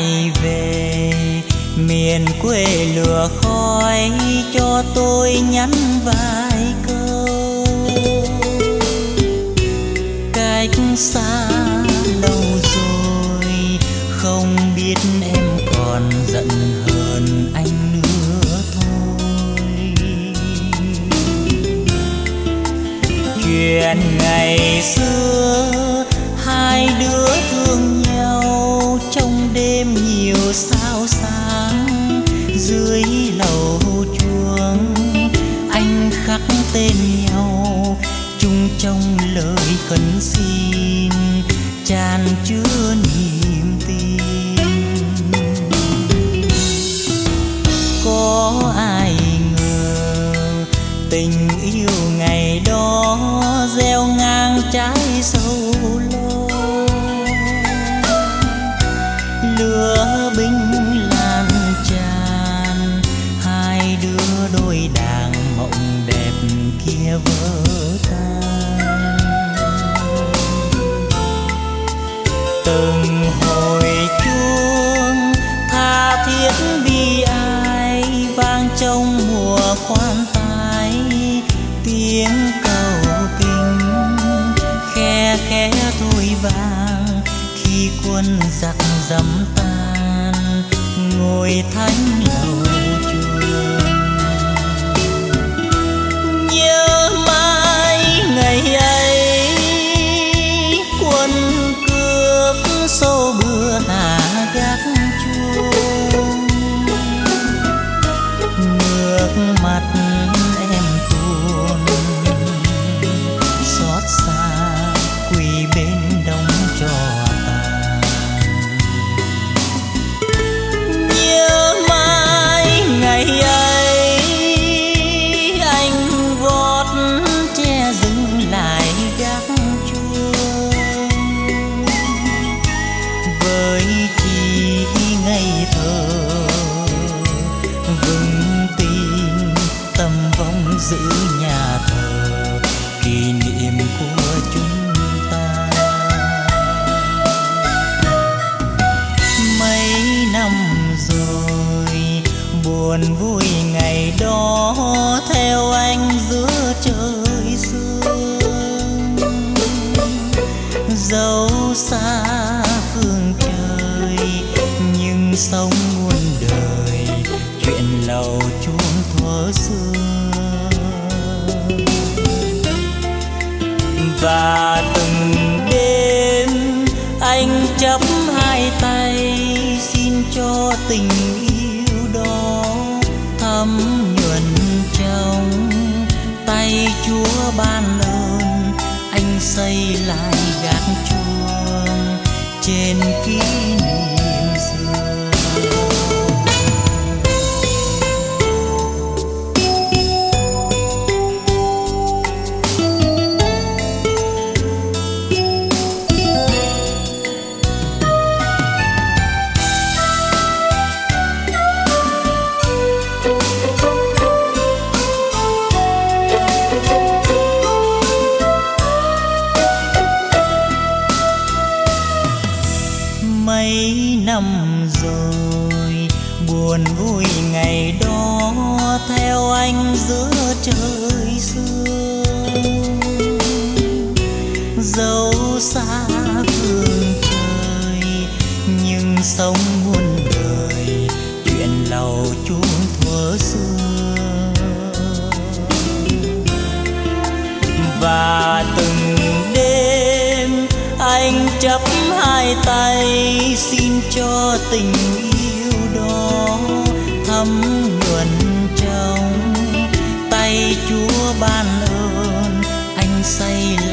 ai về miền quê lửa khói cho tôi nhắn vài câu. Cách xa lâu rồi không biết em còn giận hờn anh nữa thôi. Chuyện ngày xưa hai đứa thương nhau trong đêm nhiều sao sáng, dưới lầu chuông anh khắc tên nhau chung trong lời khấn xin tràn chứa niềm tin. Có ai ngờ tình yêu ngày đó gieo ngang trái sâu lo, lửa binh lan tràn hai đứa đôi đàng mộng đẹp kia vỡ tan. Từng hồi chuông tha thiết bi ai vang trong mùa khoan thai, tiếng cầu kinh khe khẽ thôi vang khi quân giặc dẫm tan ngồi thánh lầu chuông. Nhớ mãi ngày ấy quân cướp xô bữa hạ gác chuông, nước mắt em tuôn xót xa quỳ bên đống tro tàn. Nhớ mãi ngày ấy anh vót che dừng lại gác chuông, với chỉ ngây thơ vững tin tâm vong giữ nhà thờ kỷ niệm của chúng ta. Mấy năm rồi buồn vui ngày đó theo anh giữa trời sương, dẫu xa phương trời nhưng sống muôn đời chuyện lầu chuông thuở xưa. Và từng đêm anh chắp hai tay xin cho tình yêu đó thấm nhuần trong tay Chúa ban ơn. Anh xây lại gác chuông trên kỷ niệm xưa. Mấy năm rồi buồn vui ngày đó theo anh giữa trời sương, dẫu xa phương trời nhưng sống muôn đời chuyện lầu chuông thuở xưa. Và từng đêm anh chắp hai tay xin cho tình yêu đó thấm nhuần trong tay Chúa ban ơn. Anh xây